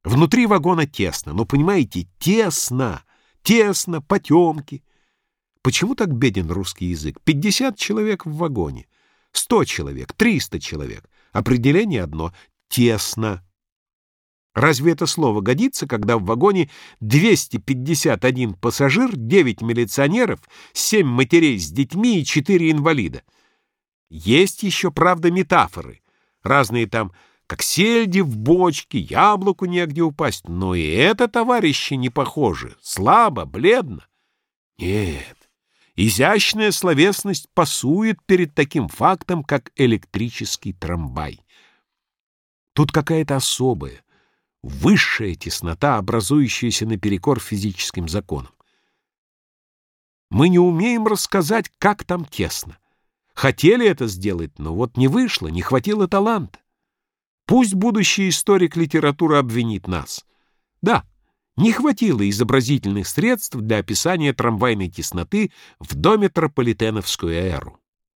Внутри вагона тесно, но, понимаете, тесно, тесно, потемки. Почему так беден русский язык? 50 человек в вагоне, 100 человек, 300 человек. Определение одно — тесно. Разве это слово годится, когда в вагоне 251 пассажир, 9 милиционеров, 7 матерей с детьми и 4 инвалида? Есть еще, правда, метафоры. Разные там, как сельди в бочке, яблоку негде упасть. Но и это, товарищи, не похоже. Слабо, бледно. Нет, изящная словесность пасует перед таким фактом, как электрический трамвай. Тут какая-то особая, высшая теснота, образующаяся наперекор физическим законам. Мы не умеем рассказать, как там тесно. Хотели это сделать, но вот не вышло, не хватило таланта. Пусть будущий историк литературы обвинит нас. Да, не хватило изобразительных средств для описания трамвайной тесноты в дометрополитеновскую эру.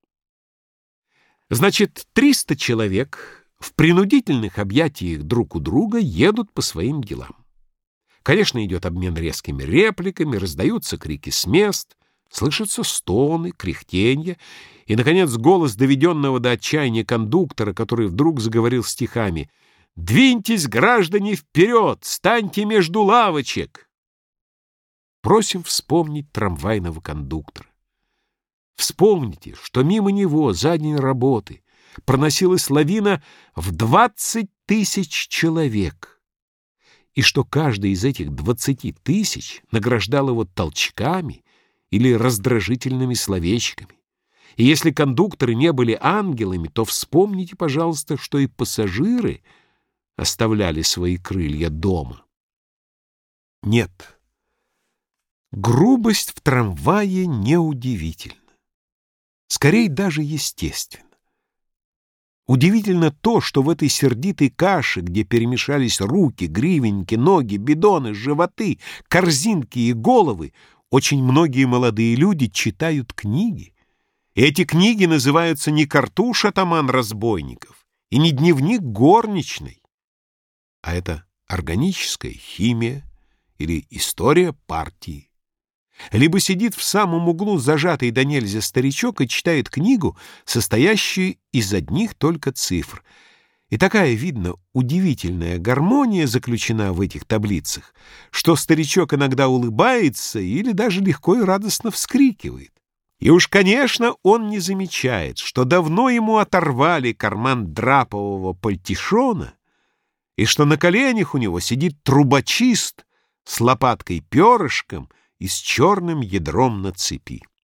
Значит, 300 человек в принудительных объятиях друг у друга едут по своим делам. Конечно, идет обмен резкими репликами, раздаются крики с мест, слышатся стоны, кряхтенья и, наконец, голос доведенного до отчаяния кондуктора, который вдруг заговорил стихами: «Двиньтесь, граждане, вперед! Станьте между лавочек!» Просим вспомнить трамвайного кондуктора. Вспомните, что мимо него за день работы проносилась лавина в 20 тысяч человек, и что каждый из этих 20 тысяч награждал его толчками или раздражительными словечками. И если кондукторы не были ангелами, то вспомните, пожалуйста, что и пассажиры оставляли свои крылья дома. Нет, грубость в трамвае неудивительна. Скорее, даже естественно. Удивительно то, что в этой сердитой каше, где перемешались руки, гривеньки, ноги, бидоны, животы, корзинки и головы, очень многие молодые люди читают книги. И эти книги называются не «Картуш, атаман разбойников» и не «Дневник горничной», а это органическая химия или история партии. Либо сидит в самом углу зажатый до нельзя старичок и читает книгу, состоящую из одних только цифр. И такая, видно, удивительная гармония заключена в этих таблицах, что старичок иногда улыбается или даже легко и радостно вскрикивает. И уж, конечно, он не замечает, что давно ему оторвали карман драпового пальтишона и что на коленях у него сидит трубочист с лопаткой-перышком и с черным ядром на цепи.